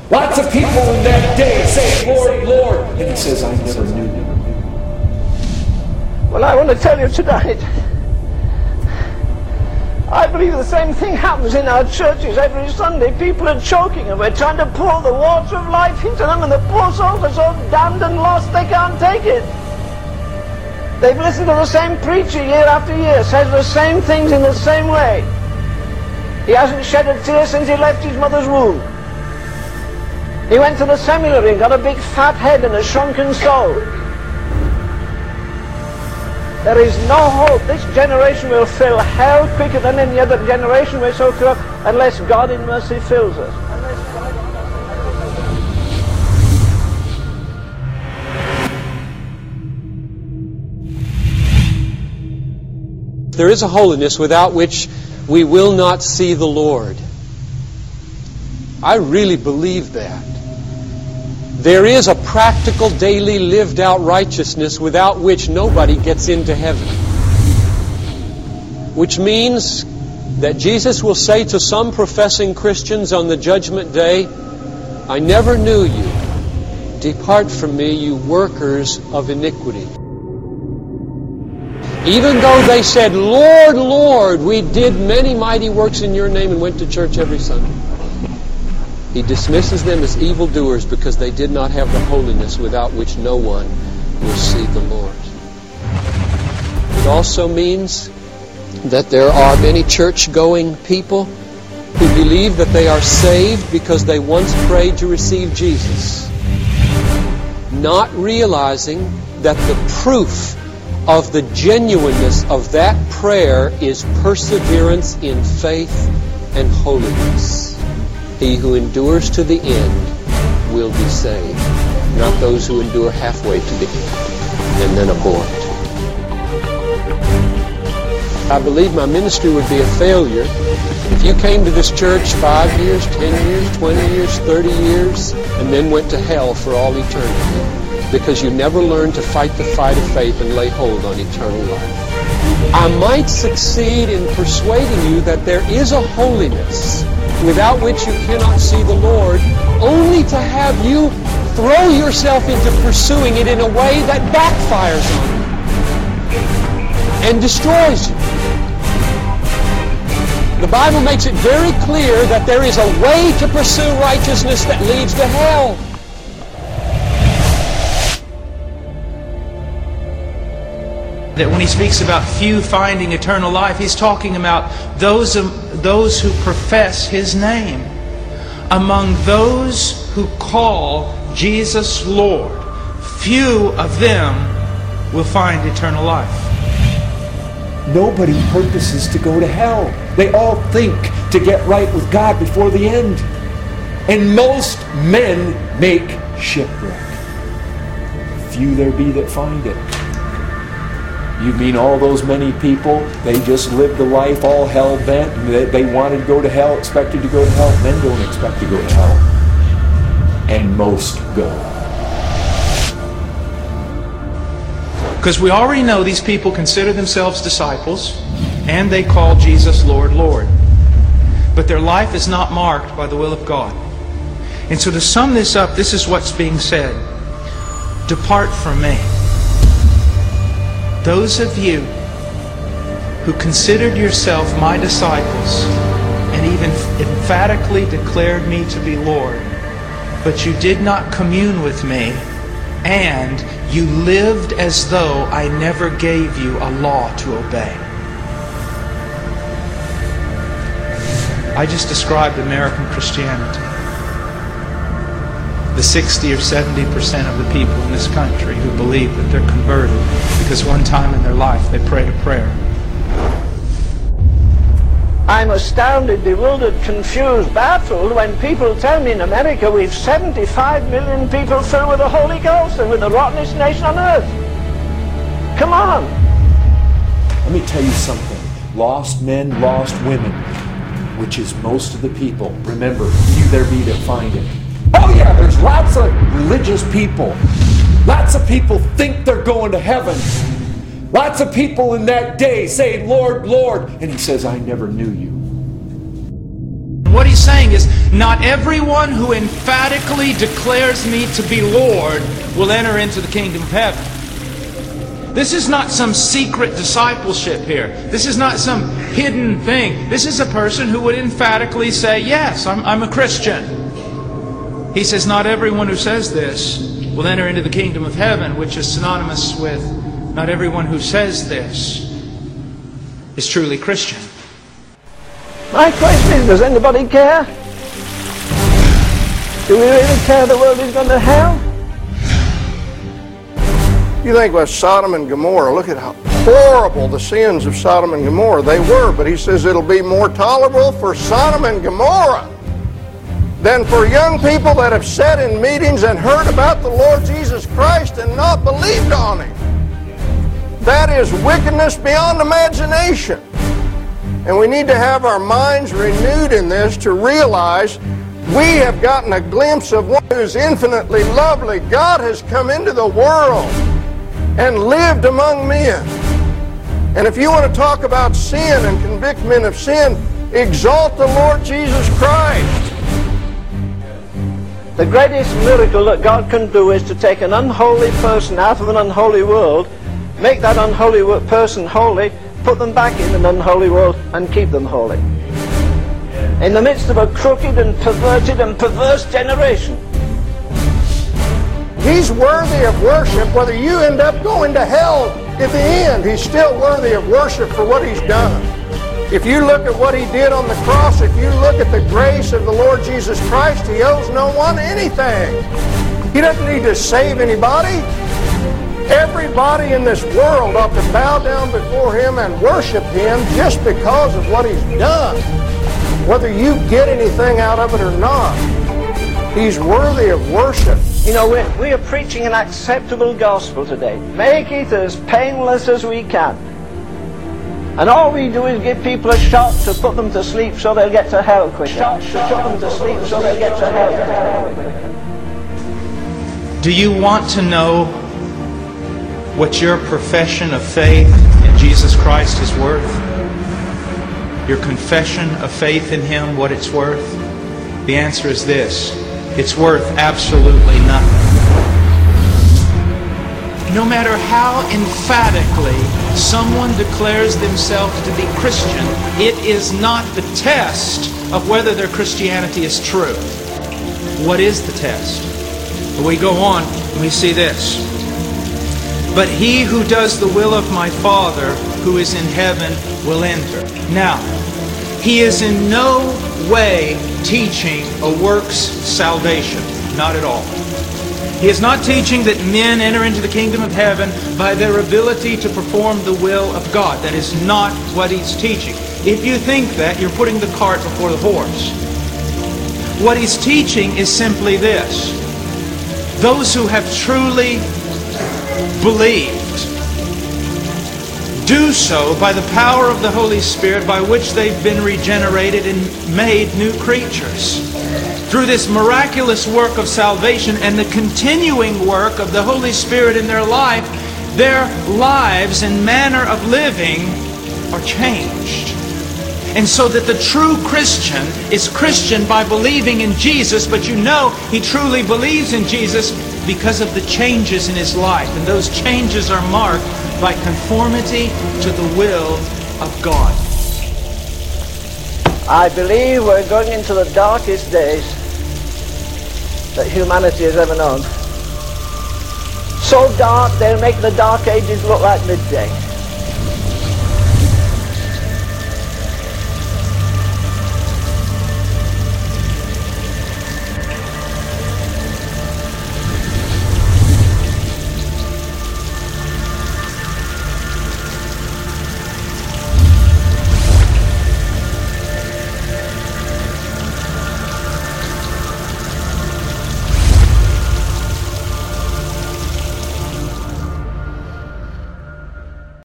Lots of people in that day say, Lord, Lord. And he says, I never knew you. Well, I want to tell you tonight, I believe the same thing happens in our churches every Sunday. People are choking and we're trying to pour the water of life into them, and the poor souls are so damned and lost they can't take it. They've listened to the same preacher year after year, says the same things in the same way. He hasn't shed a tear since he left his mother's womb. He went to the seminary and got a big fat head and a shrunken soul. There is no hope. This generation will fill hell quicker than any other generation. We're so corrupt unless God in mercy fills us. There is a holiness without which we will not see the Lord. I really believe that. There is a practical, daily, lived-out righteousness without which nobody gets into heaven. Which means that Jesus will say to some professing Christians on the judgment day, I never knew you. Depart from me, you workers of iniquity. Even though they said, Lord, Lord, we did many mighty works in your name and went to church every Sunday. He dismisses them as evildoers because they did not have the holiness without which no one will see the Lord. It also means that there are many church-going people who believe that they are saved because they once prayed to receive Jesus, not realizing that the proof of the genuineness of that prayer is perseverance in faith and holiness. He who endures to the end will be saved, not those who endure halfway to the end and then abort. I believe my ministry would be a failure if you came to this church 5 years, 10 years, 20 years, 30 years, and then went to hell for all eternity because you never learned to fight the fight of faith and lay hold on eternal life. I might succeed in persuading you that there is a holiness without which you cannot see the Lord, only to have you throw yourself into pursuing it in a way that backfires on you and destroys you. The Bible makes it very clear that there is a way to pursue righteousness that leads to hell. That when he speaks about few finding eternal life, he's talking about those who profess his name. Among those who call Jesus Lord, few of them will find eternal life. Nobody purposes to go to hell. They all think to get right with God before the end. And most men make shipwreck. Few there be that find it. You mean all those many people, they just lived a life all hell-bent, and they wanted to go to hell, expected to go to hell? Men don't expect to go to hell. And most go. Because we already know these people consider themselves disciples, and they call Jesus Lord, Lord. But their life is not marked by the will of God. And so to sum this up, this is what's being said. Depart from me. Those of you who considered yourself my disciples and even emphatically declared me to be Lord, but you did not commune with me, and you lived as though I never gave you a law to obey. I just described American Christianity. The 60 or 70% of the people in this country who believe that they're converted because one time in their life they prayed a prayer. I'm astounded, bewildered, confused, baffled when people tell me in America we've 75 million people filled with the Holy Ghost and with the rottenest nation on earth. Come on. Let me tell you something. Lost men, lost women, which is most of the people. Remember, few there be that find it. Oh yeah, there's lots of religious people. Lots of people think they're going to heaven. Lots of people in that day say, Lord, Lord. And he says, I never knew you. What he's saying is, not everyone who emphatically declares me to be Lord will enter into the kingdom of heaven. This is not some secret discipleship here. This is not some hidden thing. This is a person who would emphatically say, yes, I'm a Christian. He says, not everyone who says this will enter into the kingdom of heaven, which is synonymous with not everyone who says this is truly Christian. My question is, does anybody care? Do we really care the world is going to hell? You think about Sodom and Gomorrah. Look at how horrible the sins of Sodom and Gomorrah they were. But he says it'll be more tolerable for Sodom and Gomorrah than for young people that have sat in meetings and heard about the Lord Jesus Christ and not believed on Him. That is wickedness beyond imagination. And we need to have our minds renewed in this to realize we have gotten a glimpse of one who is infinitely lovely. God has come into the world and lived among men. And if you want to talk about sin and convict men of sin, exalt the Lord Jesus Christ. The greatest miracle that God can do is to take an unholy person out of an unholy world, make that unholy person holy, put them back in an unholy world and keep them holy. In the midst of a crooked and perverted and perverse generation. He's worthy of worship. Whether you end up going to hell at the end, He's still worthy of worship for what He's done. If you look at what He did on the cross, if you look at the grace of the Lord Jesus Christ, He owes no one anything. He doesn't need to save anybody. Everybody in this world ought to bow down before Him and worship Him just because of what He's done. Whether you get anything out of it or not, He's worthy of worship. You know, we are preaching an acceptable gospel today. Make it as painless as we can. And all we do is give people a shot to put them to sleep so they'll get to hell quicker. Shot to put them to sleep so they'll get to hell quicker. Do you want to know what your profession of faith in Jesus Christ is worth? Your confession of faith in Him, what it's worth? The answer is this: it's worth absolutely nothing. No matter how emphatically someone declares themselves to be Christian, it is not the test of whether their Christianity is true. What is the test? We go on and we see this. But he who does the will of my Father who is in heaven will enter. Now, he is in no way teaching a works salvation. Not at all. He is not teaching that men enter into the kingdom of heaven by their ability to perform the will of God. That is not what he's teaching. If you think that, you're putting the cart before the horse. What he's teaching is simply this: those who have truly believed do so by the power of the Holy Spirit, by which they've been regenerated and made new creatures. Through this miraculous work of salvation and the continuing work of the Holy Spirit in their life, their lives and manner of living are changed. And so that the true Christian is Christian by believing in Jesus, but you know he truly believes in Jesus because of the changes in his life. And those changes are marked by conformity to the will of God. I believe we're going into the darkest days that humanity has ever known. So dark they'll make the dark ages look like midday.